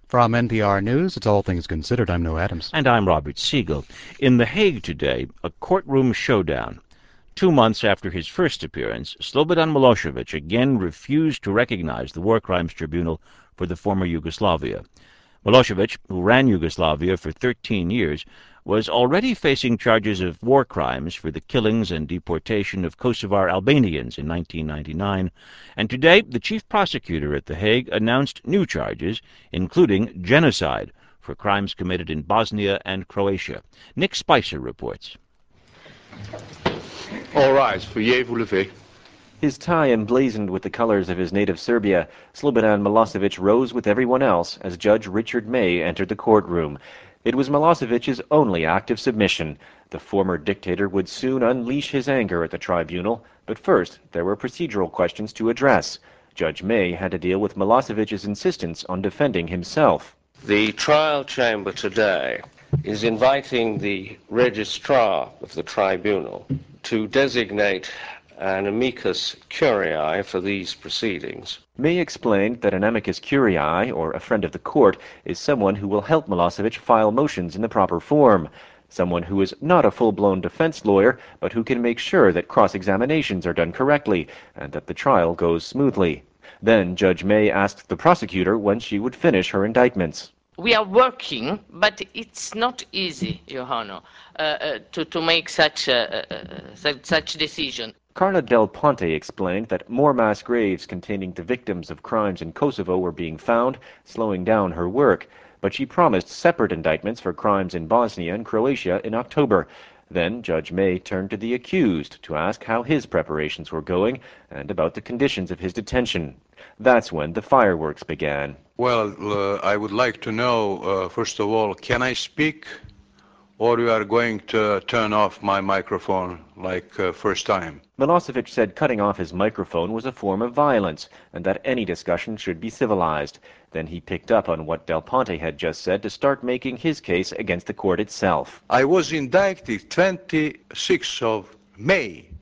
From NPR News, it's All Things Considered. I'm Noah Adams. And I'm Robert Siegel. In The Hague today, a courtroom showdown. 2 months after his first appearance, Slobodan Milosevic again refused to recognize the War Crimes Tribunal for the former Yugoslavia. Milosevic, who ran Yugoslavia for 13 years, was already facing charges of war crimes for the killings and deportation of Kosovar Albanians in 1999, and today the chief prosecutor at The Hague announced new charges, including genocide for crimes committed in Bosnia and Croatia. Nick Spicer reports. All rise for Yevu-Levy. His tie emblazoned with the colors of his native Serbia, Slobodan Milosevic rose with everyone else as Judge Richard May entered the courtroom. It was Milosevic's only act of submission. The former dictator would soon unleash his anger at the tribunal, but first there were procedural questions to address. Judge May had to deal with Milosevic's insistence on defending himself. The trial chamber today is inviting the registrar of the tribunal to designate an amicus curiae for these proceedings. May explained that an amicus curiae, or a friend of the court, is someone who will help Milosevic file motions in the proper form. Someone who is not a full-blown defense lawyer, but who can make sure that cross-examinations are done correctly and that the trial goes smoothly. Then Judge May asked the prosecutor when she would finish her indictments. We are working, but it's not easy, Your Honor, to make such decision. Carla Del Ponte explained that more mass graves containing the victims of crimes in Kosovo were being found, slowing down her work. But she promised separate indictments for crimes in Bosnia and Croatia in October. Then Judge May turned to the accused to ask how his preparations were going and about the conditions of his detention. That's when the fireworks began. Well, I would like to know, first of all, can I speak? Or you are going to turn off my microphone like first time? Milosevic said cutting off his microphone was a form of violence and that any discussion should be civilized. Then he picked up on what Del Ponte had just said to start making his case against the court itself. I was indicted 26th of May,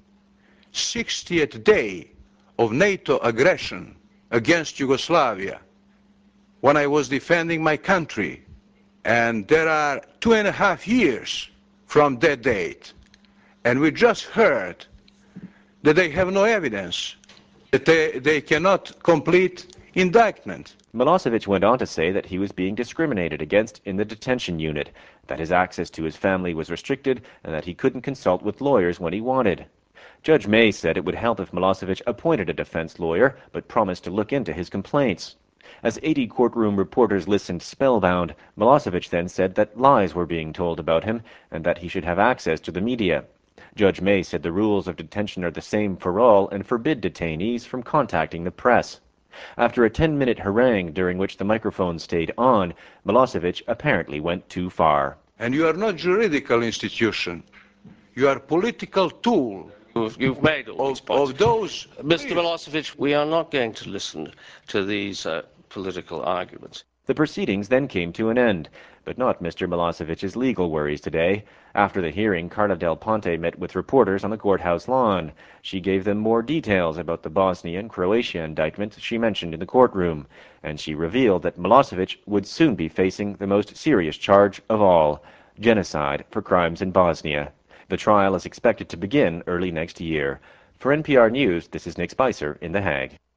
60th day of NATO aggression against Yugoslavia, when I was defending my country. And there are 2.5 years from that date. And we just heard that they have no evidence, that they cannot complete indictment. Milosevic went on to say that he was being discriminated against in the detention unit, that his access to his family was restricted, and that he couldn't consult with lawyers when he wanted. Judge May said it would help if Milosevic appointed a defense lawyer, but promised to look into his complaints. As 80 courtroom reporters listened spellbound, Milosevic then said that lies were being told about him and that he should have access to the media. Judge May said the rules of detention are the same for all and forbid detainees from contacting the press. After a 10-minute harangue during which the microphone stayed on, Milosevic apparently went too far. And you are not juridical institution. You are political tool. You've made all these points. Of those... Mr. Milosevic, we are not going to listen to these political arguments. The proceedings then came to an end, but not Mr. Milosevic's legal worries today. After the hearing, Carla Del Ponte met with reporters on the courthouse lawn. She gave them more details about the Bosnia and Croatia indictment she mentioned in the courtroom, and she revealed that Milosevic would soon be facing the most serious charge of all, genocide for crimes in Bosnia. The trial is expected to begin early next year. For NPR News, this is Nick Spicer in The Hague.